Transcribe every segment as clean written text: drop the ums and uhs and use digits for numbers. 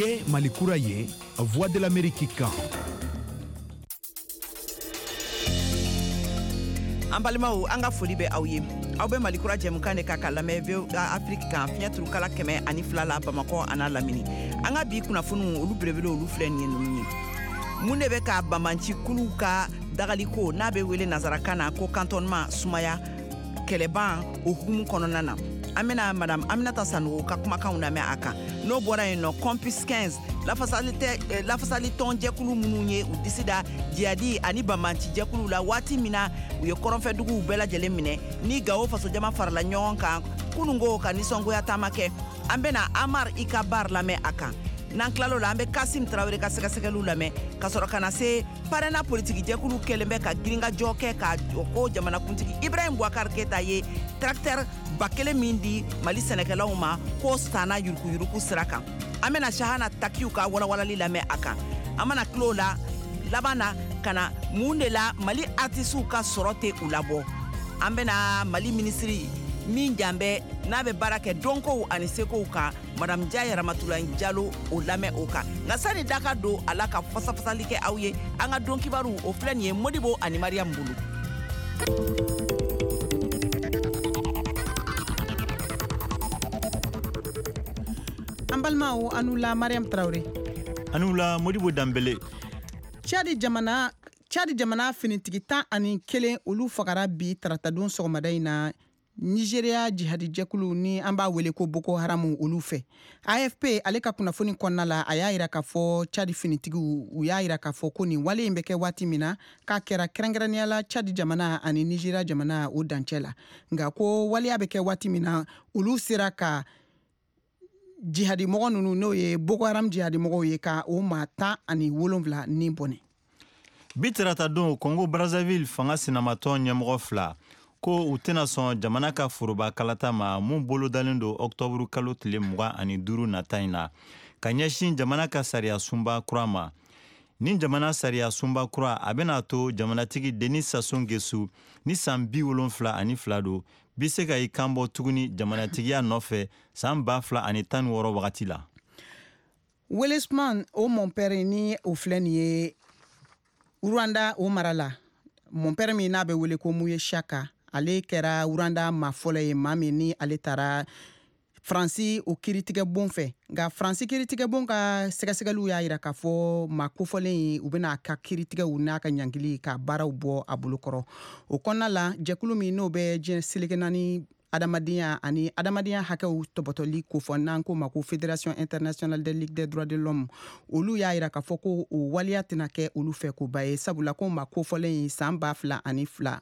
Niye Malikura ye, Voix de l'Amérique kan. An balimaw an ka foli bɛ aw ye aw bɛ malikura jɛmukan de ka lamɛn Afrique kan fiɲɛ turu kala 102 la Bamakɔ an'a lamini an ka bi kunnafoniw olu belebele olu filɛ nin ye ninnu ye mun de bɛ ka bamanci kulu ka dagaliko n'a bɛ wele nazarakan na ko cantonnement sumaya kɛlɛban o hukumu kɔnɔna na an bɛna madame Aminata Sanogo ka kumakanw lamɛn a kan n'o bɔra yen nɔ Campus 15 lafasali tɔn jɛkulu minnu ye u disi da jihadi ani bamanci jɛkulu la waati min na u ye kɔrɔnfɛduguw bɛɛ lajɛlen minɛ ni Gawo fasojama farala ɲɔgɔn kan kunungo ka nisɔngoya taama kɛ an bɛna Amar Ika Bar lamɛn a kan n'an tilal'o la an bɛ Kasim Tarawele ka sɛgɛsɛgɛliw lamɛn ka sɔrɔ ka na se parena politiki jɛkulu kɛlen bɛ ka giringajɔ kɛ ka ko jamanakuntigi Ibrahim Boubacar Keita ye tracteur 1000 min di Mali sɛnɛkɛlaw ma ko sanna yurukuyuruku sira kan an bɛna Shahana Takiw ka walawalali lamɛn a kan an mana til'o la laban na ka na mun de la Mali artisiw ka sɔrɔ tɛ u labɔ an bɛna Mali minisiri min janbɛ n'a bɛ baara kɛ dɔnkow ani sekow kan madame Jaya Ramatulaye Jalo o lamɛn o kan nka sani da ka don a la ka fasafasali kɛ aw ye an ka dɔn kibaru o filɛ nin ye Modibo ani Mariam bolo. An balimaw anu la Mariam Traoré anu la Modibo Dambele. Chadi jamana finitigi 11 olu fagara bi taratadon sɔgɔmada in na Nigeria jihadi jɛkulu ni an b'a wele ko Boko Haram olu fɛ AFP ale ka kunnafoni kɔnɔna la a y'a yira k'a fɔ Chadi finitigiw u y'a yira k'a fɔ ko nin wale in bɛ kɛ waati min na k'a kɛra kɛrɛnkɛrɛnnenya la Chadi jamana ani Nigeria jamana o dancɛ la nka ko waleya bɛ kɛ waati min na olu sera ka jihadi mɔgɔ ninnu n'o ye Boko Haram jihadi mɔgɔw ye ka o maa 17 ni bɔnɛ. Bi tarata don Congo Brazzaville fanga sinamatɔ ɲɛmɔgɔ 2 ko u tɛna sɔn jamana ka foroba kalata ma mun bolo dalen don octobre kalo tile 25 nata in na ka ɲɛsin jamana ka sariya sunba kura ma. Ni jamana sariya sunba kura a bɛna to jamanatigi Denis Sassou Nguesso ni san 72 don bi se ka i kanbɔ tuguni jamanatigiya nɔfɛ san 2016 wagati la. Welisman o mɔnpɛri ni o filɛ nin ye Rwanda o mara la mɔnpɛri min n'a bɛ wele ko Muye Shaka ale kɛra Rwanda maa fɔlɔ ye maa min ni ale taara Faransi o kiritigɛ bon fɛ nka Faransi kiritigɛ bon ka sɛgɛsɛgɛliw y'a yira k'a fɔ maa kofɔlen ye u bɛna a ka kiritigɛw n'a ka ɲangili ka baaraw bɔ a bolokɔrɔ o kɔnɔna la jɛkulu min n'o bɛ diɲɛ seleke naani adamadenya ani adamadenya hakɛw tɔbɔtɔli ko fɔ n'an ko ma ko Fédération internationale des ligues des droits de l'homme olu y'a yira k'a fɔ ko o waleya tɛna kɛ olu fɛ ko ba ye sabula ko maa kofɔlen ye san 2006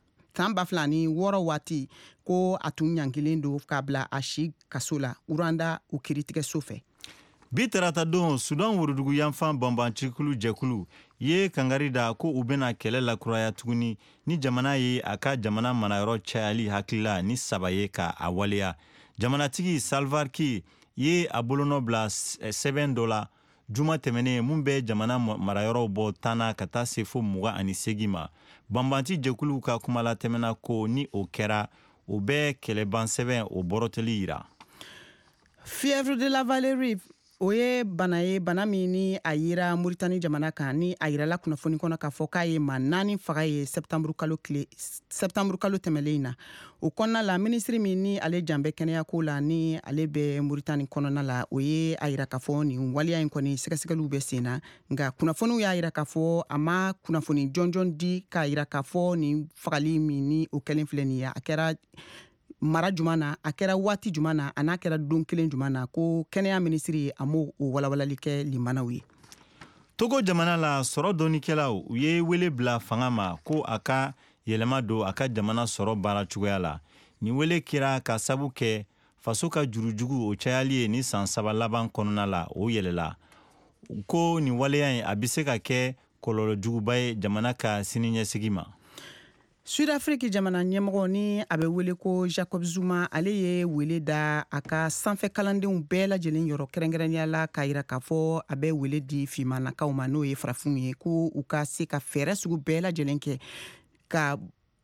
waati ko a tun ɲangilen don k'a bila a si kaso la Rwanda o kiritigɛso fɛ. Bi tarata don Sudan worodugu yanfan banbancikulu jɛkulu ye kangari da ko u bɛna kɛlɛ lakuraya tuguni ni jamana ye a ka jamana manayɔrɔ cayali hakilila ni saba ye ka a waleya. Jamanatigi Salva Kiir ye a bolonɔ bila sɛbɛn dɔ la juma tɛmɛnen mun bɛ jamana marayɔrɔw bɔ 10 ka taa se fo 28 ma. Banbanci jɛkuluw ka kumala tɛmɛna ko ni o kɛra o bɛ kɛlɛban sɛbɛn o bɔrɔtɛli yira. Fièvre de la Vallée o ye bana ye bana min ni a yira Mauritanie jamana kan ni a yirala kunnafoni kɔnɔ k'a fɔ k'a ye maa 4 faga ye septembre kalo tɛmɛlen in na o kɔnɔna la minisiri min ni ale jan bɛ kɛnɛyako la ni ale bɛ Mauritanie kɔnɔna la o ye a yira k'a fɔ nin waleya in kɔni sɛgɛsɛgɛliw bɛ sen na nka kunnafoniw y'a yira k'a fɔ a ma kunnafoni jɔnjɔn di k'a yira k'a fɔ nin fagali min ni o kɛlen filɛ nin ye a kɛra mara juman na a kɛra waati juman na a n'a kɛra don kelen juman na ko kɛnɛya minisiri a m'o walawalali kɛ limanaw ye. Togo jamana la sɔrɔ dɔnikɛlaw u ye wele bila fanga ma ko a ka yɛlɛma don a ka jamana sɔrɔ baara cogoya la. Ni wele kɛra ka sabu kɛ faso ka jurujugu o cayali ye ni san 3 laban kɔnɔna la o yɛlɛla. Ko nin waleya in a bɛ se ka kɛ kɔlɔlɔ juguba ye jamana ka siniɲɛsigi ma. Sud-Afrique jamana ɲɛmɔgɔ ni a bɛ wele ko Jacob Zuma ale ye wele da a ka sanfɛ kalandenw bɛɛ lajɛlen yɔrɔ kɛrɛnkɛrɛnnenya la k'a yira k'a fɔ a bɛ wele di fimanakaw ma n'o ye farafinw ye ko u ka se ka fɛɛrɛ sugu bɛɛ lajɛlen kɛ ka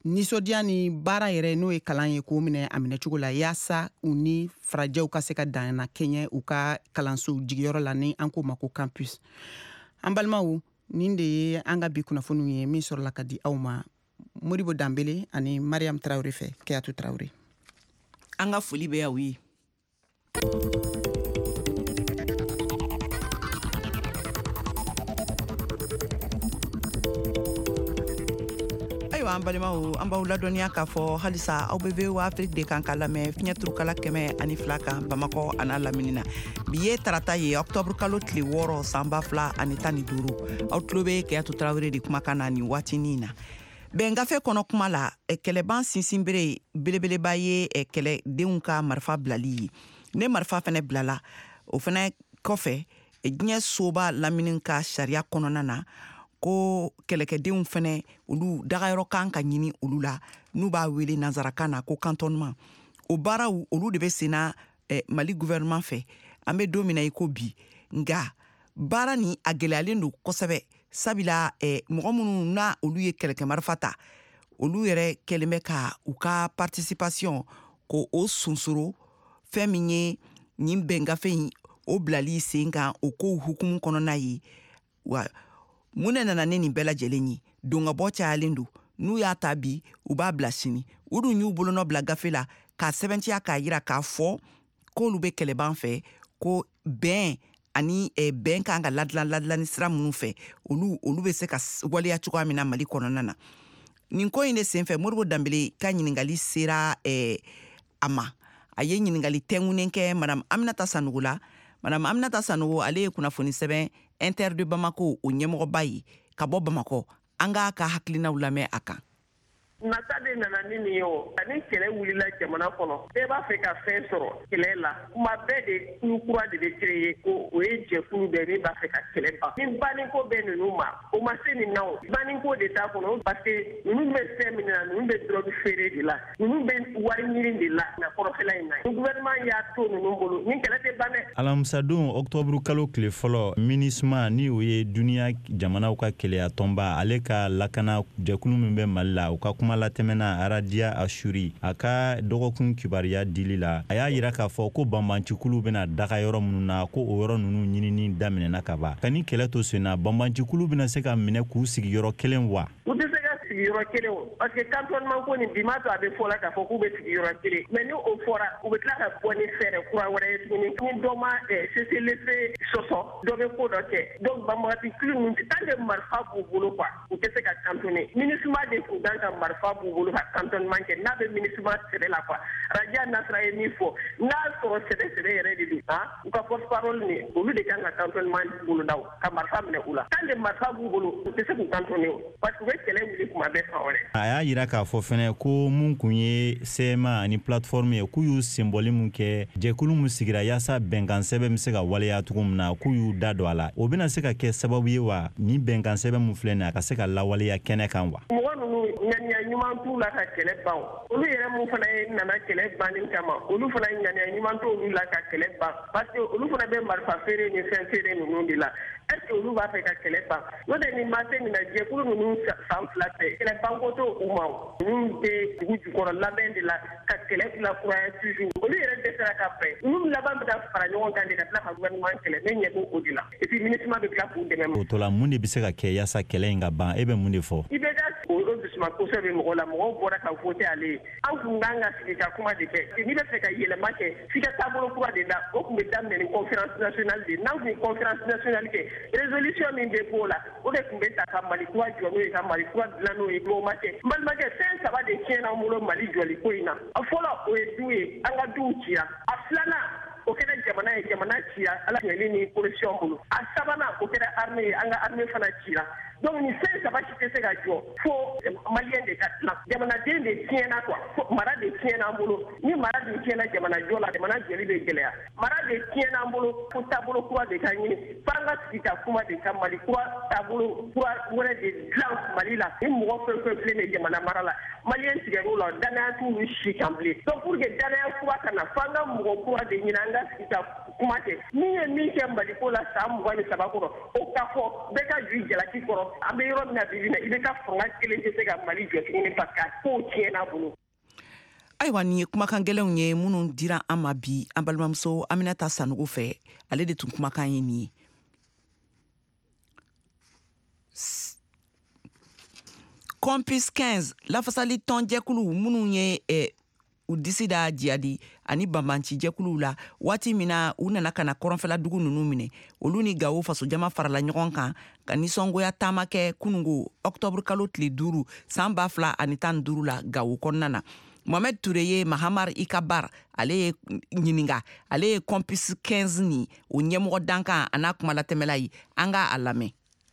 nisɔndiya ni baara yɛrɛ n'o ye kalan ye k'o minɛ a minɛ cogo la yaasa u ni farajɛw ka se ka danna kɛɲɛ u ka kalanso jigiyɔrɔ la ni an k'o ma ko campus. An balimaw, nin de ye an ka bi kunnafoniw ye min sɔrɔla ka di aw ma Modibo Dambele ani Mariam Traoré fɛ Keyatu Traoré. An ka foli bɛ aw ye. An balimaw an b'aw ladɔniya k'a fɔ halisa aw bɛ VOA Afrique de kan ka lamɛn fiɲɛ turukala 102 kan Bamakɔ an'a lamini na. Bi ye tarata ye octobre kalo tile 6 san 2015. Aw tulo bɛ Keyatu Traoré de kumakan na nin waatinin na. Bɛngafe kɔnɔ kuma la kɛlɛban sinsinbere belebeleba ye kɛlɛdenw ka marifa bilali ye. Ne marifa fɛnɛ bilala o fɛnɛ kɔfɛ diɲɛ soba lamini ka sariya kɔnɔna na ko kɛlɛkɛdenw fɛnɛ olu dagayɔrɔ kan ka ɲini olu la n'u b'a wele nanzarakan na ko cantonnement. O baaraw olu de bɛ senna Mali gouvernement fɛ. An bɛ don min na i ko bi nga baara ni a gɛlɛyalen don kosɛbɛ sabila mɔgɔ minnu na olu ye kɛlɛkɛ marifa ta olu yɛrɛ kɛlen bɛ ka u ka participation ko o sunsoro fɛn min ye nin bɛngafe in o bilali sen kan o ko hukumu kɔnɔna ye wa mun nana ne nin bɛɛ lajɛlen ye dongabɔ cayalen don n'u y'a ta bi u b'a bila sini u dun y'u bolonɔ bila gafe la k'a sɛbɛntiya k'a yira k'a fɔ k'olu bɛ kɛlɛban fɛ ko bɛn ani bɛn kan ka ladilani sira minnu fɛ olu bɛ se ka waleya cogoya min na Mali kɔnɔna na. Nin ko in de senfɛ Modibo Dambele ka ɲiningali sera a ma a ye ɲiningali tɛngunen kɛ Madame Aminata Sanogo la. Madame Aminata Sanogo ale ye kunnafoni sɛbɛn Inter de Bamako o ɲɛmɔgɔba ye ka bɔ Bamakɔ. An ka hakilinaw lamɛn a kan. Nata de nana ni nin ye o ani kɛlɛ wulila jamana kɔnɔ bɛɛ b'a fɛ ka fɛn sɔrɔ kɛlɛ la kuma bɛɛ de kulu kura de bɛ créer ko o ye jɛkulu bɛɛ min b'a fɛ ka kɛlɛ ban ni baniko bɛ ninnu ma o ma se nin na o baniko de t'a kɔnɔ parce que ninnu bɛ fɛn min na ninnu bɛ drogue feere de la ninnu bɛ wari ɲini de la na kɔrɔfɛla in na ni gouvernement y'a to ninnu bolo ni kɛlɛ tɛ ban dɛ. Alamisadon octobre kalo tile fɔlɔ MINUSMA ni o ye duniya jamanaw ka kɛlɛya tɔnba ale ka lakana jɛkulu min bɛ Mali la o ka kuma latɛmɛna Aradia Ashuri a ka dɔgɔkun kibariya dili la a y'a yira k'a fɔ ko banbancikulu bɛna daga yɔrɔ minnu na ko o yɔrɔ ninnu ɲinini daminɛna ka ban ka ni kɛlɛ to sen na banbancikulu bɛna se ka minɛ k'u sigi yɔrɔ kelen wa. U tɛ se ka sigi yɔrɔ kelen o parce que cantonnement ko nin bi ma to a bɛ fɔ la k'a fɔ k'u bɛ sigi yɔrɔ kelen mais ni o fɔra u bɛ tila ka bɔ ni fɛɛrɛ kura wɛrɛ ye tuguni ni dɔ ma cessez-le-feu sɔsɔ dɔ bɛ ko dɔ kɛ donc banbancikulu ninnu tant que marifa b'u bolo quoi u tɛ se ka cantonner MINUSMA de kun kan ka marifa b'u bolo ka cantonnement kɛ n'a bɛ MINUSMA sɛbɛ la quoi Radia Nasra ye min fɔ n'a sɔrɔ sɛbɛ yɛrɛ de don u ka porte-parole ni olu de kan ka cantonnement bolo da ka marifa minɛ u la tant que marifa b'u bolo u tɛ se k'u cantonner o parce que u bɛ kɛlɛ wuli kuma bɛɛ fan wɛrɛ. A y'a yira k'a fɔ fɛnɛ ko mun kun ye CMA ani plateforme ye k'u y'u senbɔli mun kɛ jɛkulu mun sigira yaasa bɛnkan sɛbɛn bɛ se ka waleya cogo min na k'u y'u da don a la o bɛna se ka kɛ sababu ye wa ni bɛnkan sɛbɛn mun filɛ nin a ka se ka lawaleya kɛnɛ kan wa. Mɔgɔ ninnu ŋaniya ɲuman t'u la ka kɛlɛ ban olu yɛrɛ mun fana ye nana kɛlɛ banni kama olu fana ŋaniya ɲuman t'olu la ka kɛlɛ ban parce que olu fana bɛ marifa feere ni fɛn feere ninnu de la est ce que olu b'a fɛ ka kɛlɛ ban n'o de nin ma se nin na jɛkulu ninnu fan fila tɛ kɛlɛ banko to u ma ninnu bɛ dugu jukɔrɔ labɛn de la ka kɛlɛ bila kuraya toujours olu yɛrɛ dɛsɛra ka bɛn ninnu laban bɛ taa fara ɲɔgɔn kan de ka tila ka gouvernement kɛlɛ ne ɲɛ b'o de la et puis MINUSMA bɛ tila k'u dɛmɛ. O to la mun de bɛ se ka kɛ yaasa kɛlɛ in ka ban e bɛ mun de fɔ. I bɛ o dusuma kosɛbɛ bɛ mɔgɔ la mɔgɔw bɔra ka vote ale ye an kun kan ka sigi ka kuma de kɛ n'i bɛ fɛ ka yɛlɛma kɛ f'i ka taabolo kura de la o tun bɛ daminɛ ni conférence nationale de n'an tun ye conférence nationale kɛ résolution min bɛ b'o la o de tun bɛ ta ka Mali kura jɔ n'o ye ka Mali kura dilan n'o ye n'o ma kɛ n balimakɛ fɛn saba de tiɲɛna an bolo Mali jɔli ko in na a fɔlɔ o ye du ye an ka duw cira a filanan o kɛra jamana ye jamana cira ala ɲɛli ni pollution bolo a sabanan o kɛra armée ye an ka armée fana cira donc ni fɛn saba si tɛ se ka jɔ fo maliyɛn de ka dilan jamanaden de tiɲɛna quoi fo mara de tiɲɛna an bolo ni mara de tiɲɛna jamana jɔ la jamana jɔli bɛ gɛlɛya mara de tiɲɛna an bolo fo taabolo kura de ka ɲini f'an ka sigi ka kuma de ka Mali kura taabolo kura wɛrɛ de dilan Mali la ni mɔgɔ fɛn fɛn filɛ nin jamana mara la maliyɛn tigɛr'u la danaya t'u ni si kan bilen donc pour que danaya kura ka na f'an ka mɔgɔ kura de ɲini an ka sigi ka kuma kɛ min ye min kɛ Mali ko la san 23 kɔnɔ o ka fɔ bɛɛ ka ju jalaki kɔrɔ an bɛ yɔrɔ min na bibi na i bɛ ka fanga kelen tɛ se ka Mali jɔ tuguni parce que kow tiɲɛna bolo. Ayiwa nin ye kumakan gɛlɛnw ye minnu dira an ma bi an balimamuso Aminata Sanogo fɛ ale de tun kumakan ye nin ye. Campus 15 lafasali tɔn jɛkulu minnu ye u disi da jiyadi ani banbanci jɛkuluw la waati min na u nana kana kɔrɔnfɛla dugu ninnu minɛ olu ni Gawo fasojama farala ɲɔgɔn kan ka nisɔngoya taama kɛ kunungo octobre kalo tile 5 san 2015 la Gawo kɔnɔna na. Mohamed Touré ye Mahamar Ikabar ale ye ɲininga ale ye Campus 15 ni o ɲɛmɔgɔ dankan a n'a kumalatɛmɛla ye an ka a lamɛn.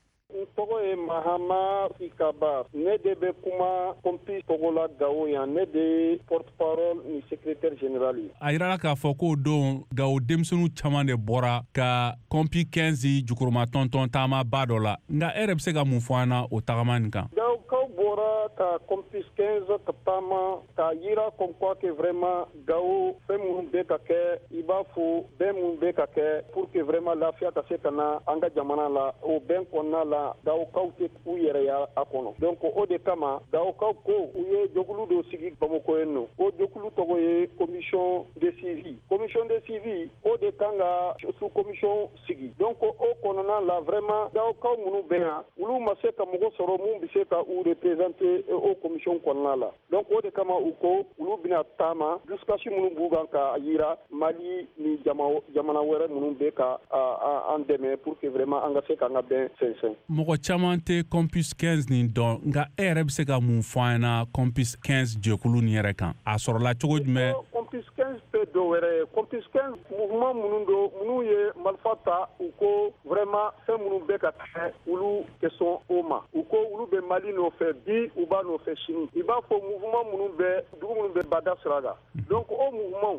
Tɔgɔ ye Mahama Ikaba. Ne de bɛ kuma Campus tɔgɔ la Gawo yan. Ne de ye porte-parole ni secrétaire général ye. A yirala k'a fɔ k'o don Gawo denmisɛnninw caman de bɔra ka Campus 15 jukuruma tɔntɔn taama ba dɔ la. Nka e yɛrɛ bɛ se ka mun fɔ an na o tagama nin kan? Gawokaw bɔra ka Campus 15 ka taama ka yira comme quoi que vraiment Gawo fɛn minnu bɛ ka kɛ i b'a fɔ bɛn minnu bɛ ka kɛ pour que vraiment lafiya ka se ka na an ka jamana la o bɛn kɔnɔna la Gawokaw tɛ u yɛrɛ ya a kɔnɔ. Donc o de kama Gawokaw ko u ye jɛkulu dɔ sigi Bamako yen nɔ. O jɛkulu tɔgɔ ye commission de suivi. Commission de suivi o de kan ka sous commission sigi. Donc o kɔnɔna la vraiment Gawokaw minnu bɛ yan olu ma se ka mɔgɔ sɔrɔ mun bɛ se ka u représenter o commission kɔnɔna la. Donc o de kama u ko olu bɛna taama dusukasi minnu b'u kan ka yira Mali ni jamana wɛrɛ minnu bɛ ka an dɛmɛ pour que vraiment an ka se k'an ka bɛn sɛnsɛn. Mɔgɔ caman tɛ Campus 15 nin dɔn nka e yɛrɛ bɛ se ka mun fɔ an ɲɛna Campus 15 jɛkulu nin yɛrɛ kan a sɔrɔla cogo jumɛn? Campus 15 tɛ dɔ wɛrɛ ye. Campus 15 mouvement minnu don minnu ye marifa ta u ko vraiment fɛn minnu bɛ ka kɛ olu tɛ sɔn o ma u ko olu bɛ Mali nɔfɛ bi u b'a nɔfɛ sini i b'a fɔ mouvement minnu bɛ dugu minnu bɛ bada sira kan donc o mouvement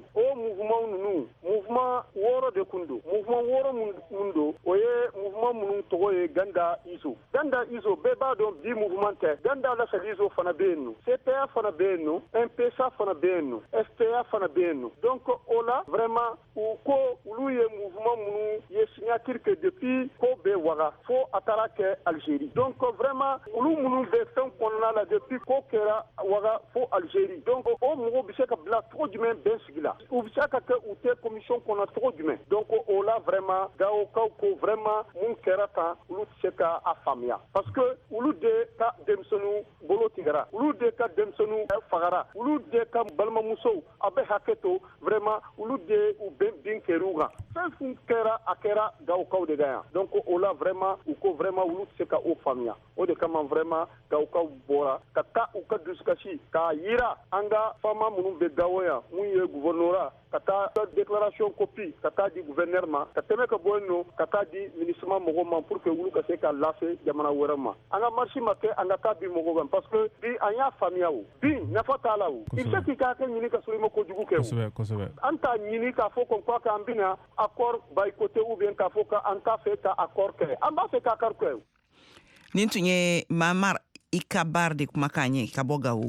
ninnu mouvement 6 de kun don mouvement 6 minnu don o ye mouvement minnu tɔgɔ ye Ganda Iso bɛɛ b'a dɔn bi mouvement tɛ Ganda Lasali Iso fana bɛ yen nɔ CPA fana bɛ yen nɔ MPSA fana bɛ yen nɔ FPA fana bɛ yen nɔ donc o la vraiment u ko olu ye mouvement minnu ye signature que depuis ko bɛ waga fo a taara kɛ Algérie donc vraiment olu minnu bɛ fɛn kɔnɔna la depuis ko kɛra waga fo Algérie donc o mɔgɔw bɛ se ka bila cogo jumɛn bɛn sigi la u bɛ se ka kɛ u tɛ commission kɔnɔ cogo jumɛn donc o la vraiment Gawokaw ko vraiment mun kɛra tan olu tɛ se ka a faamuya parce que olu de ka denmisɛnninw bolo tigɛra olu de ka denmisɛnninw fagara olu de ka balimamusow a bɛ hakɛ to vraiment olu de u bɛn bin kɛr'u kan fɛn fɛn kɛra a kɛra Gawokaw de kan yan donc o la vraiment u ko vraiment olu tɛ se ka o faamuya o de kama vraiment Gawokaw bɔra ka taa u ka dusukasi k'a yira an ka faama minnu bɛ Gawo yan mun ye gouvernorat ka taa déclaration copie ka taa di gouverneur ma ka tɛmɛ ka bɔ yen nɔ ka taa di ministère mɔgɔw ma pour que olu ka se ka lase jamana wɛrɛ ma an ka marche ma kɛ an ka taa bi mɔgɔw kan parce que bi an y'a faamuya o bi nafa t'a la o i bɛ se k'i ka hakɛ ɲini ka sɔrɔ i ma kojugu kɛ o an t'a ɲini k'a fɔ comme quoi k'an bɛna accord boycotté ou bien k'a fɔ k'an t'a fɛ ka accord kɛ an b'a fɛ ka accord kɛ. Nin tun ye Mamar Ikabar de kumakan ye ka bɔ Gawo.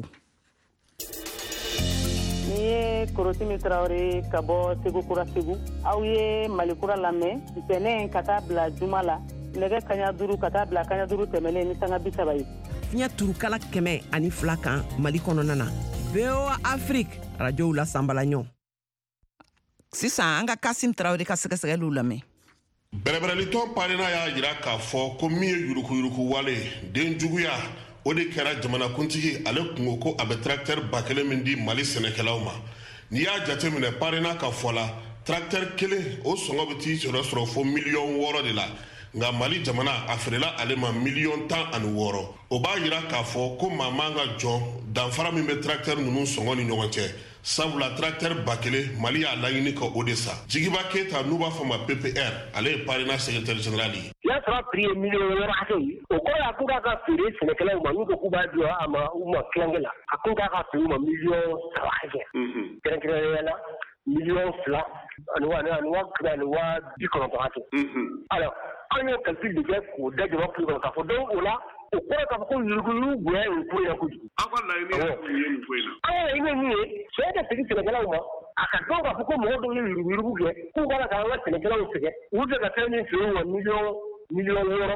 Ni ye Korotimi Traoré ka bɔ Segu Kura Segu aw ye Malikura lamɛn ntɛnɛn ka taa bila juma la nɛgɛ kaɲa 5 ka taa bila kaɲa 5 tɛmɛlen ni sanga 30 ye. Fiɲɛ turukala 102 kan Mali kɔnɔna na VOA Afrique radio la sambalaɲɔ sisan an ka Kasim Traoré ka sɛgɛsɛgɛliw lamɛn. Bɛrɛbɛrɛlitɔn parena y'a jira k'a fɔ ko min ye yurukuyuruku wale den juguya o de kɛra jamanakuntigi ale kungo ko a bɛ tracteur 1000 min di Mali sɛnɛkɛlaw ma n'i y'a jateminɛ parena ka fɔ la tracteur kelen o sɔngɔ bɛ t'i sɔrɔ fo miliyɔn 6 de la nka Mali jamana a feerela ale ma miliyɔn 16 o b'a jira k'a fɔ ko maa man ka jɔn danfara min bɛ tracteur ninnu sɔngɔ ni ɲɔgɔn cɛ sabula tracteur 1000 Mali y'a laɲini ka o de sa Jigiba Keyita n'u b'a fɔ ma PPR ale ye parena secrétaire général ye y'a sɔrɔ prix ye miliyɔn 6 hakɛ ye o kɔrɔ y'a k'u ka feere sɛnɛkɛlaw ma n'u ko k'u b'a di a ma u ma kilankɛ la a k'u ka feere u ma miliyɔn 3 hakɛ kɛrɛnkɛrɛnnenya la miliyɔn 2 ani wa 90 hakɛ alors an ye calcul de kɛ k'o da jama kulu kɔnɔ k'a fɔ donc o la o kɔrɔ k'a fɔ ko yuruguyurugu bonya ye ko in na kojugu an ka laɲini ye nin ko in na an ka laɲini ye min ye cɛ ka segin sɛnɛkɛlaw ma a ka dɔn k'a fɔ ko mɔgɔ dɔw ye yuruguyurugu kɛ k'u kana k'an ka sɛnɛkɛlaw sɛgɛn u bɛ ka fɛn min feere u ma miliyɔn 6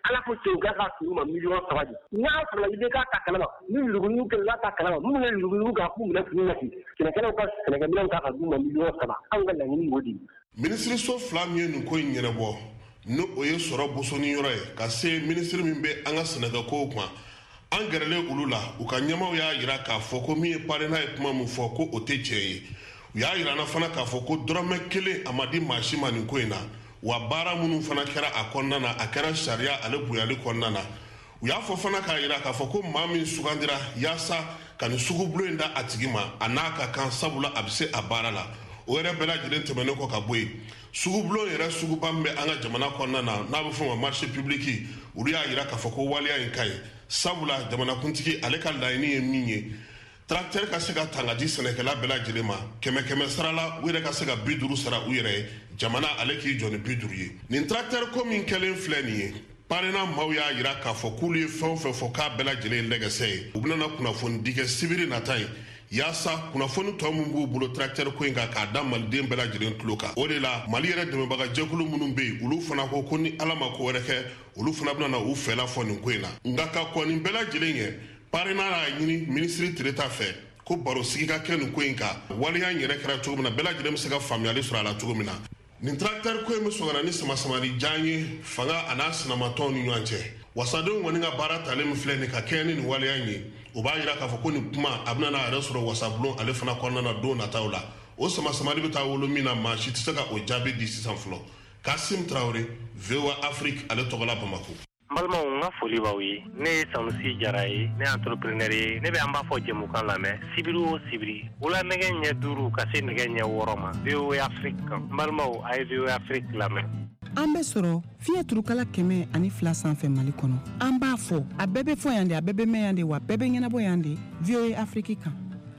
ala ko ce ga ka su ma miliyon sabaji na fara ide ka ta kalama ni lugu ke la ta kalama mun ne lugu ga ku mun ne nati kina kana ka kana ga miliyon ka ka du ma miliyon saba an ga nan ni wodi ministre so flamie nu ko nyene bo no oye soro bosoni yore ka se ministre min be anga senaga ko kuma an garale ulula u ka nyama ya yira ka foko mi pare na kuma mu foko otecheye ya yira na fana ka foko drame kele amadi mashima ni ko ina wa bara munu fana kera akonna na akara sharia ale buyali konna na ya fo fana ka yira ka foko mami sugandira yasa kan sugu blenda atigima anaka kan sabula abse abarala o yɛrɛ bɛɛ lajɛlen tɛmɛnen kɔ ka bɔ yen sugubulon yɛrɛ suguba min bɛ an ka jamana kɔnɔna na n'a bɛ fɔ o ma marché public olu y'a yira k'a fɔ ko waleya in ka ɲi sabula jamanakuntigi ale ka laɲini ye min ye tracteur ka se ka ta ka di sɛnɛkɛla bɛɛ lajɛlen ma kɛmɛ sara la u yɛrɛ ka se ka 50 sara u yɛrɛ ye jamana ale k'i jɔ ni 50 ye nin tracteur ko min kɛlen filɛ nin ye parena maaw y'a yira k'a fɔ k'olu ye fɛn o fɛn fɔ k'a bɛɛ lajɛlen lɛgɛsɛ ye u bɛna kunnafoni di kɛ sibiri nata ye yaasa kunnafoni tɔ mun b'u bolo tracteur ko in kan k'a da maliden bɛɛ lajɛlen tulo kan o de la mali yɛrɛ dɛmɛbaga jɛkulu minnu bɛ yen olu fana ko ni ala ma ko wɛrɛ kɛ olu fana bɛna na u fɛla fɔ nin ko in na nka ka kɔn nin bɛɛ lajɛlen ye parena y'a ɲini minisiri tireta fɛ ko baro sigi ka kɛ nin ko in kan waleya in yɛrɛ kɛra cogo min na bɛɛ lajɛlen bɛ se ka faamuyali sɔrɔ a la cogo min na nin tracteur ko in bɛ sɔn ka na ni samasamani jan ye fanga a n'a sinamatɔw ni ɲɔgɔn cɛ wasadenw kɔni ka baara talen min filɛ nin ka kɛɲɛ ni nin waleya in ye o b'a yira k'a fɔ ko nin kuma a bɛna n'a yɛrɛ sɔrɔ wasabulon ale fana kɔnɔna na don nataw la o samasamani bɛ taa wolo min na maa si tɛ se ka o jaabi di sisan fɔlɔ Kasim Traoré VOA Afrique ale tɔgɔla Bamako. N balimaw n ka foli b'aw ye ne ye Sanusi Jara ye ne ye entrepreneur ye ne bɛ an b'a fɔ jɛmukan lamɛn sibiri o sibiri wula nɛgɛ ɲɛ 5 ka se nɛgɛ ɲɛ 6 ma VOA Afrique kan n balimaw a ye VOA Afrique lamɛn. An bɛ sɔrɔ fiɲɛ turukala 102 sanfɛ Mali kɔnɔ an b'a fɔ a bɛɛ bɛ fɔ yan de a bɛɛ bɛ mɛn yan de wa bɛɛ bɛ ɲɛnabɔ yan de VOA Afrique kan.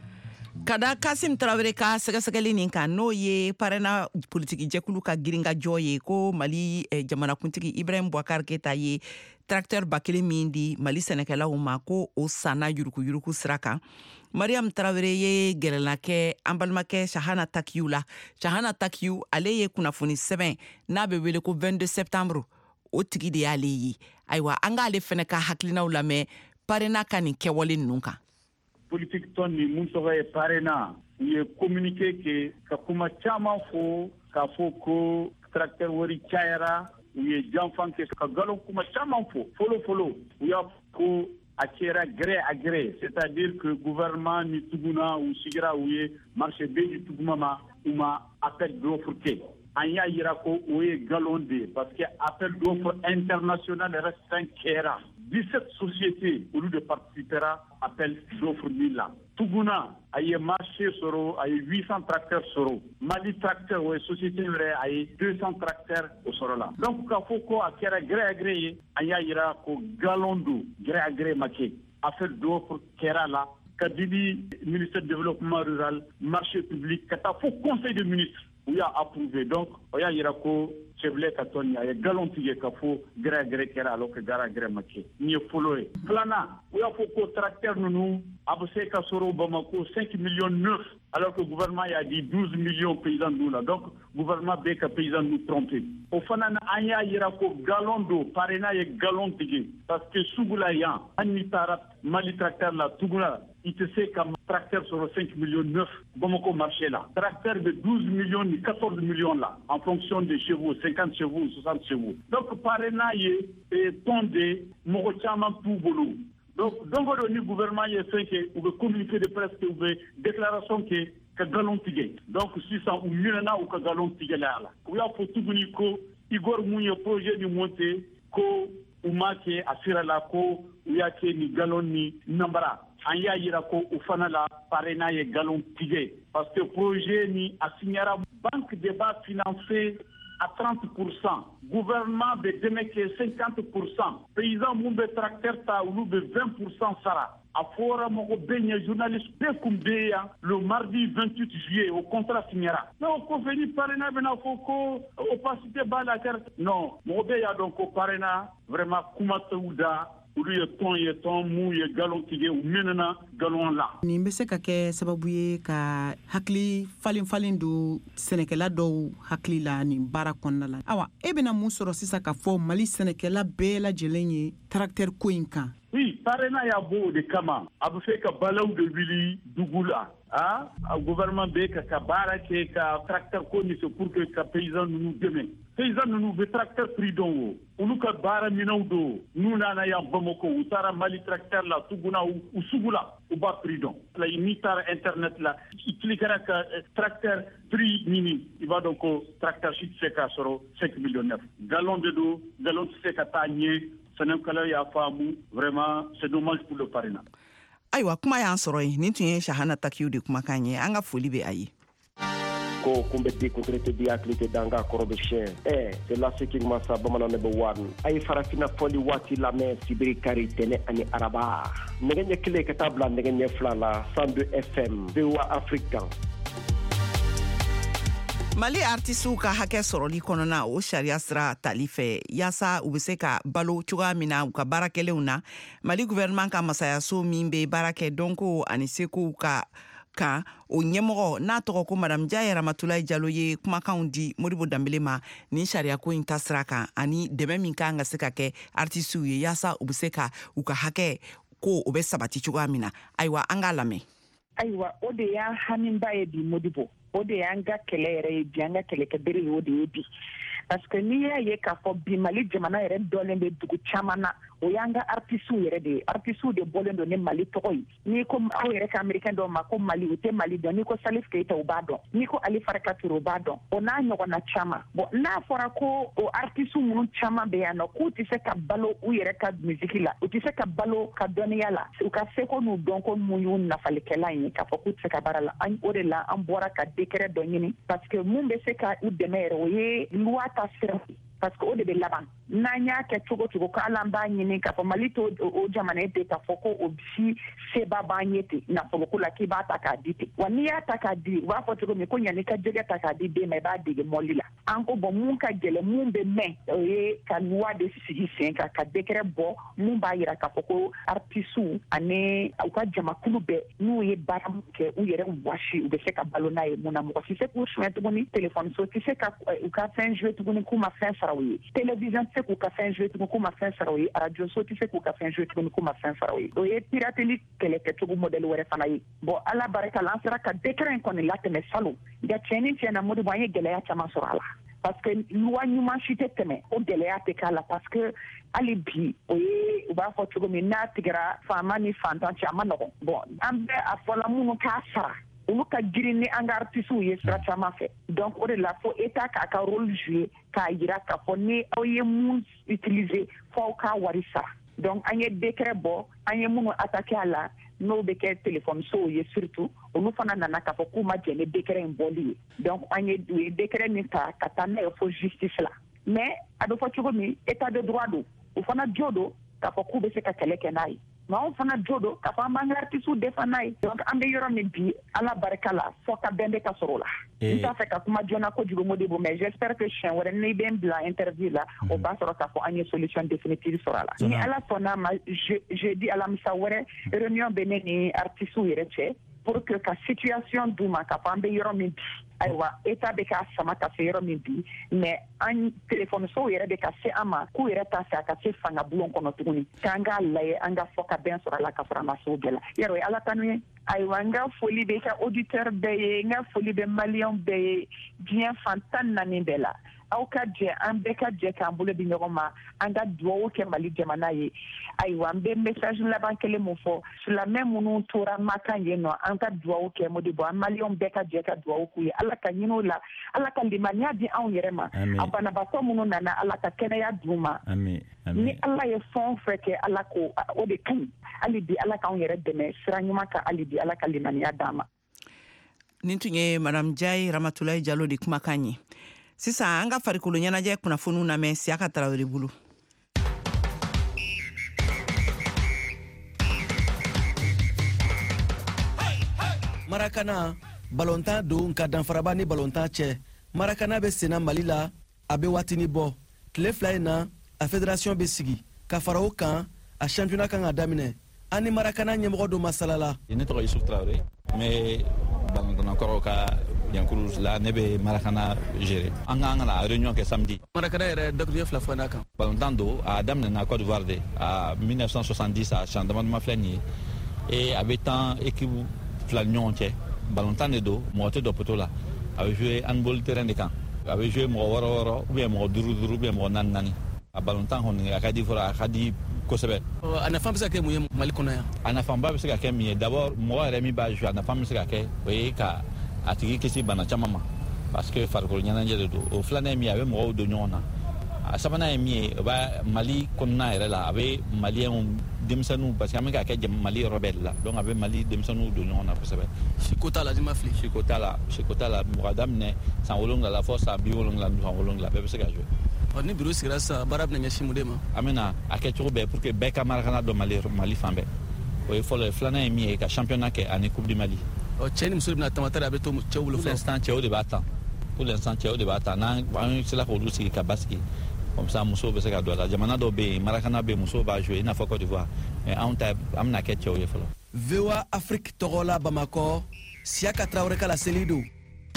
Kada Kasim Traoré ka sɛgɛsɛgɛli nin kan n'o ye parena politiki jɛkulu ka giringajɔ ye ko Mali jamanakuntigi Ibrahim Boubacar Keita ye tracteur bakelen min di Mali sɛnɛkɛlaw ma ko o sanna yuruku sira kan. Mariam Traoré ye gɛrɛla kɛ an balimakɛ Shahana Takiyu la. Shahana Takiyu ale ye kunnafoni sɛbɛn n'a bɛ wele ko 22 septembre o tigi de y'ale ye. Ayiwa an k'ale fɛnɛ ka hakilinaw lamɛn parena ka nin kɛwale ninnu kan. Politique ton ni mun tɔgɔ ye parena u ye communiqué kɛ ka kuma caman fɔ k'a fɔ ko tracteur wari cayara u ye janfan kɛ ka galon kuma caman fɔ fɔlɔ u y'a ko a kɛra gré à gré c'est-à-dire que gouvernement ni tuguna u sigira u ye marché bɛ di tuguma ma u ma appel d'offre kɛ an y'a yira ko o ye galon de ye parce que appel d'offre international yɛrɛ fɛn kɛra 17 sociétés olu de participera appel d'offre min la tuguna a ye marché sɔrɔ a ye 800 tracteurs sɔrɔ Mali tracteur o ye société wɛrɛ a ye 200 tracteurs o sɔrɔ la donc k'a fɔ ko a kɛra gré à gré ye an y'a yira ko galon do gré à gré ma kɛ appel d'offre kɛra la ka didi ministère du développement rural marché public ka taa fo conseil des ministres u y'a approuvé donc o y'a yira ko cɛbilɛ ka tɔn a ye galon tigɛ ka fo gré à gré kɛra alors que gré à gré ma kɛ nin ye fɔlɔ ye filanan u y'a fɔ ko tracteur ninnu a bɛ se ka sɔrɔ Bamako 5 millions 9 alors que gouvernement y'a dit 12 millions paysans nous la donc gouvernement bɛ ka paysans nous tromper o fana na an y'a yira ko galon do parena ye galon tigɛ parce que sugu la yan an ni taara Mali tracteur la tugula il te sait qu'un tracteur sur 5 millions 9 Bamako marché là. Tracteur de 12 millions ni 14 millions là, en fonction des chevaux, 50 chevaux ou 60 chevaux. Donc, parena yé, tonde, mogochaman tout boulot. Donc, le gouvernement yé fait que, ou communiqué de presse, ou déclaration que galon tigé. Donc, 600 ou 1000 ou que galon tigé là. Ou y'a faut tout venir ko, Igor Mouye projet du monté, ko, ou make, asira la ko, ou y'a ke ni galon ni nambara. An y'a yira ko u fana la parena ye galon tigɛ parce que projet ni a signera banque de bas financé à 30%, gouvernement bɛ dɛmɛ kɛ 50%, paysan mun bɛ tracteur ta olu bɛ 20% sara. A fɔra mɔgɔ bɛɛ ɲɛ journaliste bɛɛ kun bɛ yan le mardi 28 juillet o contrat signera. Non ko fɛni parena bɛna fɔ ko opacité b'a la kɛra. Non mɔgɔ bɛɛ y'a dɔn ko parena vraiment kuma t'u da olu ye tɔn mun ye galon tigɛ u mɛnɛna galon la. Nin bɛ se ka kɛ sababu ye ka hakili falen do sɛnɛkɛla dɔw hakili la nin baara kɔnɔna la. Awa, e bɛna mun sɔrɔ sisan ka fɔ Mali sɛnɛkɛla bɛɛ lajɛlen ye tracteur ko in kan? Oui, parena y'a bɔ o de kama a bɛ fɛ ka balaw de wuli dugu la. A gouvernement bɛ ka baara kɛ ka tracteur ko ni c'est pour que ka paysan ninnu dɛmɛ. Paysan ninnu bɛ tracteur prix dɔn o. Olu ka baara minɛnw don. N'u nana yan Bamako u taara Mali tracteur la Tuguna u sugu la u b'a prix dɔn. N'i taara internet la i cliquera ka tracteur prix ɲini i b'a dɔn ko tracteur si tɛ se k'a sɔrɔ 5 millions 9. Galon de don, galon tɛ se ka taa ɲɛ. Sɛnɛkɛlaw y'a faamu vraiment c'est dommage pour le Parena. Ayiwa, kuma y'an sɔrɔ ye. Nin tun ye Shahana Takiyu de kumakan ye. An ka foli bɛ a ye. Ko kumbeti kutrete di aklite danga korobe shen. C'est là ce qui m'a sa bamana ne bewan. Ay farafina foli wati la men sibiri kari tene ani araba. Negenye kile katabla negenye flala 102 FM. VOA Africa. Mali artistu ka hakɛ sɔrɔli kɔnɔna o sariya sira tali fɛ yaasa u bɛ se ka balo cogoya min na u ka baarakɛlenw na. Mali gouvernement ka masayaso min bɛ baara kɛ dɔnko ani sekow ka kan o ɲɛmɔgɔ n'a tɔgɔ ko Madame Jaya Ramatulaye Jalo ye kumakanw di Modibo Dambele ma ni sariya ko in ta sira kan ani dɛmɛ min kan ka se ka kɛ artistu ye yaasa u bɛ se ka u ka hakɛ ko o bɛ sabati cogoya min na. Ayiwa, an k'a lamɛn. Ayiwa, o de y'an haminba ye bi Modibo. O de y'an ka kɛlɛ yɛrɛ ye bi, an ka kɛlɛkɛbere ye o de ye bi. Parce que n'i y'a ye k'a fɔ bi Mali jamana yɛrɛ dɔlen bɛ dugu caman na o y'an ka artistes yɛrɛ de ye. Artistes de bɔlen don ni Mali tɔgɔ ye. N'i ko aw yɛrɛ ka américain dɔw ma ko Mali u tɛ Mali dɔn. N'i ko Salif Keita u b'a dɔn. N'i ko Ali Faraka Touré u b'a dɔn. O n'a ɲɔgɔnna caman. Bon n'a fɔra ko o artistes minnu caman bɛ yan nɔ k'u tɛ se ka balo u yɛrɛ ka musique la, u tɛ se ka balo ka dɔnniya la, u ka seko n'u dɔnko mun y'u nafalikɛla ye k'a fɔ k'u tɛ se ka baara la. O de la an bɔra ka décret dɔ ɲini parce que mun bɛ se ka u dɛmɛ yɛrɛ o ye loi ta sira parce que o de bɛ laban. N'an y'a kɛ cogo cogo ko ala b'a ɲini k'a fɔ Mali to o jamana ye ten k'a fɔ ko o si seba b'an ye ten nafoloko la k'i b'a ta k'a di ten. Wa n'i y'a ta k'a di u b'a fɔ cogo min ko yanni ka jɛgɛ ta k'a di den ma i b'a dege mɔli la. An ko bon mun ka gɛlɛn mun bɛ mɛn o ye ka loi de sigi sen kan ka décret bɔ mun b'a yira k'a fɔ ko artistes ani u ka jamakulu bɛɛ n'u ye baara mun kɛ u yɛrɛ wɔsi u bɛ se ka balo n'a ye mun na mɔgɔ si se k'u suɲɛ tuguni téléphone so tɛ se ka u ka fɛn jouer tuguni k'u ma fɛn sara u ye. Télévision tɛ se k'u ka fɛn jouer tuguni k'u ma fɛn sara u ye. Radio so tɛ se k'u ka fɛn jouer tuguni k'u ma fɛn sara u ye. O ye pirateli kɛlɛkɛcogo modèle wɛrɛ fana ye. Bon ala barika la an sera ka décret in kɔni latɛmɛ salon. Nka tiɲɛ ni tiɲɛ na Modibo an ye gɛlɛya caman sɔrɔ a la. Parce que loi ɲuman si tɛ tɛmɛ o gɛlɛya tɛ k'a la parce que hali bi o ye u b'a fɔ cogo min n'a tigɛra faama ni fantan cɛ a ma nɔgɔn. Bon an bɛ a fɔla minnu k'a sara olu ka girin ni an ka artistes ye sira caman fɛ. Donc o de la fo État k'a ka rôle jouer k'a yira k'a fɔ ni aw ye mun utiliser fo aw k'a wari sara. Donc an ye décret bɔ an ye minnu attaquer a la n'o bɛ kɛ téléphone sow ye surtout olu fana nana k'a fɔ k'u ma jɛn ni décret in bɔli ye. Donc an ye u ye décret min ta ka taa n'a ye fo justice la. Mais a bɛ fɔ cogo min état de droit don u fana jo don k'a fɔ k'u bɛ se ka kɛlɛ kɛ n'a ye. Mais anw fana jo don k'a fɔ an b'an ka artistes défend n'a ye. Donc an bɛ yɔrɔ min bi ala barika la fo ka bɛn bɛ ka sɔrɔ o la. N t'a fɛ ka kuma joona kojugu Modibo mais j'espère que siɲɛ wɛrɛ n'i bɛ n bila interview la o b'a sɔrɔ k'a fɔ an ye solution définitive sɔrɔ a la. Ni ala sɔnna ma jeudi alamisa wɛrɛ réunion bɛ ne ni artistes yɛrɛ cɛ pour que ka situation d'u ma k'a fɔ an bɛ yɔrɔ min bi ayiwa État bɛ k'a sama ka se yɔrɔ min bi mais an téléphone sow yɛrɛ bɛ ka se an ma k'u yɛrɛ t'a fɛ a ka se fanga bulon kɔnɔ tuguni k'an k'a lajɛ an ka fɔ ka bɛn sɔrɔ a la ka fara an ma se o bɛɛ la yarɔ o ye ala tanu ye. Ayiwa n ka foli bɛ ka auditeur bɛɛ ye n ka foli bɛ maliyɛn bɛɛ ye diɲɛ fan 14 bɛɛ la aw ka jɛ an bɛɛ ka jɛ k'an bolo di ɲɔgɔn ma an ka dugawu kɛ Mali jamana ye. Ayiwa n bɛ message laban kelen mun fɔ silamɛ minnu tora Makan yen nɔ an ka dugawu kɛ Modibo an maliyɛn bɛɛ ka jɛ ka dugawu k'u ye ala ka ɲin'u la ala ka limaniya di anw yɛrɛ ma a banabaatɔ minnu nana ala ka kɛnɛya d'u ma ni ala ye fɛn o fɛn kɛ ala ko o de ka ɲi hali bi ala k'anw yɛrɛ dɛmɛ sira ɲuman kan hali bi ala ka limaniya d'an ma. Nin tun ye Madame Jaya Ramatulaye Jalo de kumakan ye. Sisan an ka farikolo ɲɛnajɛ kunnafoniw lamɛn Siaka Tarawele bolo. Marakana balontan don ka danfaraba ni balontan cɛ. Marakana bɛ senna Mali la a bɛ waatini bɔ. Tile fila in na a fédération bɛ sigi ka fara o kan a championnat kan ka daminɛ ani marakana ɲɛmɔgɔ do masalala. Ne tɔgɔ Yusuf Traoré mais balontanakɔrɔw ka yankuru la ne bɛ marakana gérer. An ka na réunion kɛ samedi. Marakana yɛrɛ dakuruɲɛ 2 fɔ n'a kan. Balontan do a daminɛna Côte d'Ivoire de a 1970 a champ d'amendement filɛ nin ye et a bɛ temps équipe fila ni ɲɔgɔn cɛ. Balontan de do mɔgɔ tɛ dɔ poto la a bɛ jouer handball terrain de kan a bɛ jouer mɔgɔ wɔɔrɔ ou bien mɔgɔ duuru ou bien mɔgɔ naani a balontan kɔni a ka di fɔlɔ a ka di kosɛbɛ. A nafa bɛ se ka kɛ mun ye Mali kɔnɔ yan? A nafanba bɛ se ka kɛ min ye d'abord mɔgɔ yɛrɛ min b'a jouer a nafa bɛ se ka kɛ o ye ka a tigi kisi bana caman ma parce que farikolo ɲɛnajɛ de do o filanan ye min ye a bɛ mɔgɔw don ɲɔgɔn na a sabanan ye min ye o b'a Mali kɔnɔna yɛrɛ la a bɛ maliyɛnw denmisɛnninw parce que an bɛ ka kɛ Mali yɔrɔ bɛɛ de la donc a bɛ Mali denmisɛnninw don ɲɔgɔn na kosɛbɛ. Siko t'a la n'i ma fili. Siko t'a la mɔgɔ daminɛ san 7 la fɔ san 70 ni san 7 bɛɛ bɛ se ka jouer. Ni bureau sigira sisan baara bɛna ɲɛsin mun de ma? An bɛna a kɛ cogo bɛɛ pour que bɛɛ ka marakana dɔn Mali fan bɛɛ o ye fɔlɔ ye filanan ye min ye ka championnat kɛ ani coupe du Mali. Cɛ ni muso de bɛna tamatare a bɛ to cɛw bolo fɔlɔ. Pour l'instant cɛw de b'a tan n'an sera k'olu sigi ka basigi comme ça musow bɛ se ka don a la jamana dɔw bɛ yen marakana bɛ yen musow b'a jouer i n'a fɔ Côte d'Ivoire mais an bɛna kɛ cɛw ye fɔlɔ. VOA Afrique tɔgɔ la Bamakɔ Siaka Traoré ka laseli don.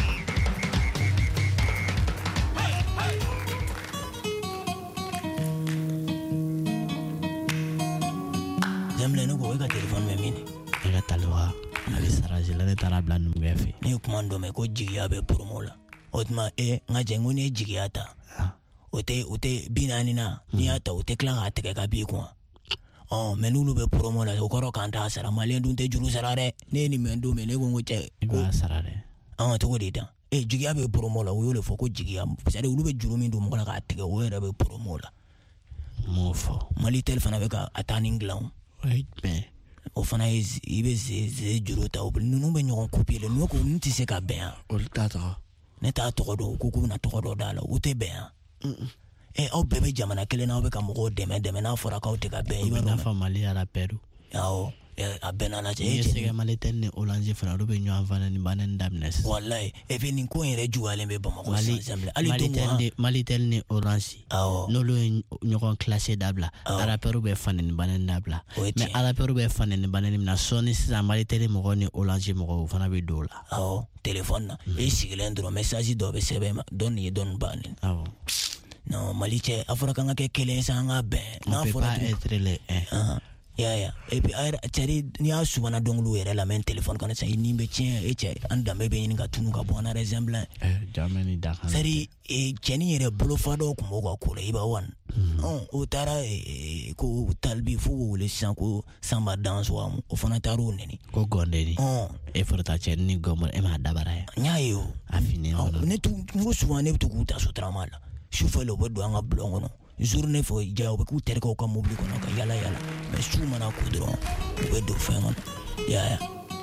Jamle no ko ka telefon me mini e ka talwa na bi saraje la tara bla num gefe ni kuma ndo me ko jigiya be promola otma nga jengo ne jigiya ta ote binani na ni ata ote klan ate ka bi kwa menulu be promola o koro kanta sara malen dun te juru sara re ne ni mendo me ne go ngoche ba sara re to ko dita jigiya be promola o yole fo ko jigiya sare ulu be juru min do mo ka ate o yere be promola mo fo mali tel fana be ka atani nglaw right man o fana ibe ze juru ta o nunu be ɲɔgɔn couper le nuko nti se ka bɛn o ta to ne ta tɔgɔ dɔ ko na tɔgɔ dɔ da la o tɛ bɛn aw bɛɛ bɛ jamana kelen na aw bɛ ka mɔgɔw dɛmɛ n'a fɔra k'aw tɛ ka bɛn i b'a dɔn nafa Mali ara Peru awɔ a bɛn na cɛ e sɛgɛ Mali tɛ ni Orange fana olu bɛ ɲɔgɔn fana ni bannen daminɛ wallahi et puis nin ko yɛrɛ juguyalen bɛ Bamakɔ ensemble Mali tɛ ni Orange n'olu ye ɲɔgɔn classé dabila ara Peru bɛ fana ni bannen dabila mais ara Peru bɛ fana ni bannen na sɔni sisan Mali tɛ ni mɔgɔ ni Orange mɔgɔw fana bɛ don la awɔ téléphone na e sigilen dɔrɔn message dɔ bɛ sɛbɛn ma dɔn nin ye dɔn bannen awɔ non Mali cɛ a fɔra kan ka kɛ kelen san ka bɛn n'a fɔra être le ya et puis cɛri ni y'a sumana dɔnkiliw yɛrɛ la mais téléphone kana sa ni bɛ tiɲɛ cɛ an danbe bɛ ɲini ka tunu ka bɔ an na resemblant jamani da kan sari cɛni yɛrɛ bolofa dɔw kun b'o ka ko la i b'a wan o taara ko talibi fo k'o wele sisan ko samba danso o fana taara o neni ko gɔndeni e fɔra ta cɛni ni gɔmɔ e m'a dabara ya n y'a ye o a fini ne tun ko souvent ne bɛ to k'u ta sotarama la sufɛ la u bɛ don an ka bulon kɔnɔ journée fo ja u bɛ k'u terikɛw ka mobili kɔnɔ ka yala mais su mana ko dɔrɔn u bɛ don fɛn kɔnɔ ya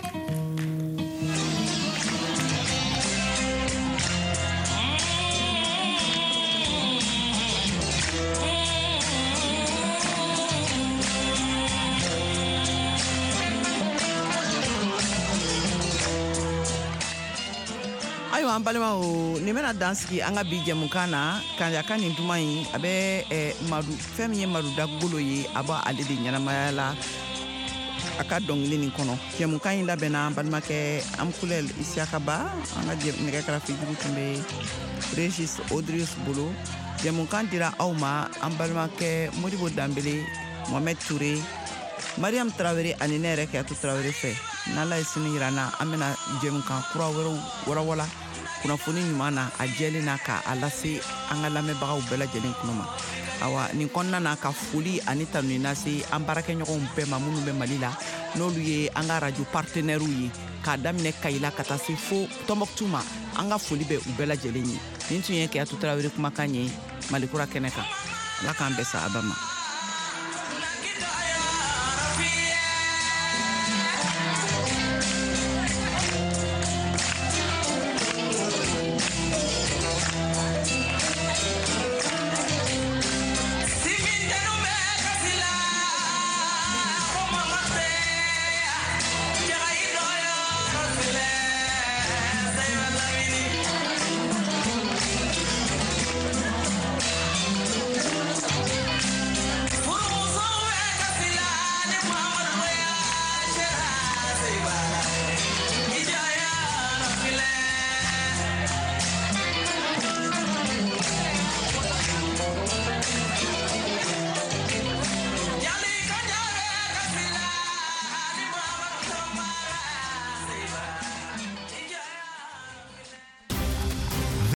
ayiwa an balimaw nin bɛna dan sigi an ka bi jɛmukan na ka nin duman in a bɛ fɛn min ye Madu Dagolo ye a b'a ale de ɲɛnamaya la a ka dɔnkili nin kɔnɔ jɛmukan in labɛnna an balimakɛ Amkulɛl Isiaka Ba an ka nɛgɛkarafijugu tun bɛ Régis Odrius bolo jɛmukan dira aw ma an balimakɛ Modibo Danbele Mohamed Touré Mariam Traoré ani ne yɛrɛ Kiyatu Traoré fɛ n'Ala ye sini yira n na an bɛna jɛmukan kura wɛrɛw warawala kunnafoni ɲuman na a jɛlen na k'a lase an ka lamɛnbagaw bɛɛ lajɛlen kulo ma awa nin kɔnɔna na ka foli ani tanuni lase an baarakɛɲɔgɔnw bɛɛ ma minnu bɛ Mali la n'olu ye an ka radio partenaires ye k'a daminɛ Kayila ka taa se fo Tombouctou ma an ka foli bɛ u bɛɛ lajɛlen ye nin tun ye Kiyatu Traoré kumakan ye Malikura kɛnɛ kan Ala k'an bɛɛ sa a ba ma